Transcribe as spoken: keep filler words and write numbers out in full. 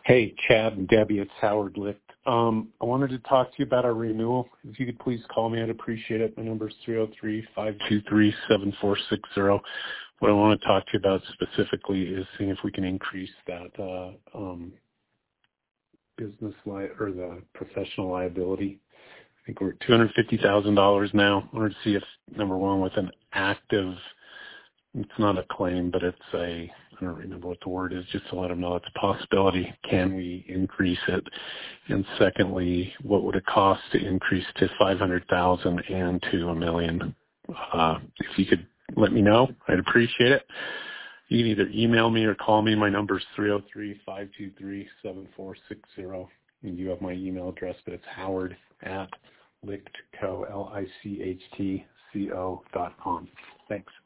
Hey, Chad and Debbie, it's Howard Licht. Um, I wanted to talk to you about our renewal. If you could please call me, I'd appreciate it. My number is three oh three, five two three, seven four six zero. What I want to talk to you about specifically is seeing if we can increase that uh, um, business li- or the professional liability. I think we're at two hundred fifty thousand dollars now. I wanted to see if, number one, with an active, it's not a claim, but it's a, I don't remember what the word is, just to let them know it's a possibility. Can we increase it? And secondly, what would it cost to increase to five hundred thousand dollars and to a million? Uh, if you could let me know, I'd appreciate it. You can either email me or call me. My number is three oh three, five two three, seven four six zero. And you have my email address, but it's howard at lichtco, L I C H T C O dot com. Thanks.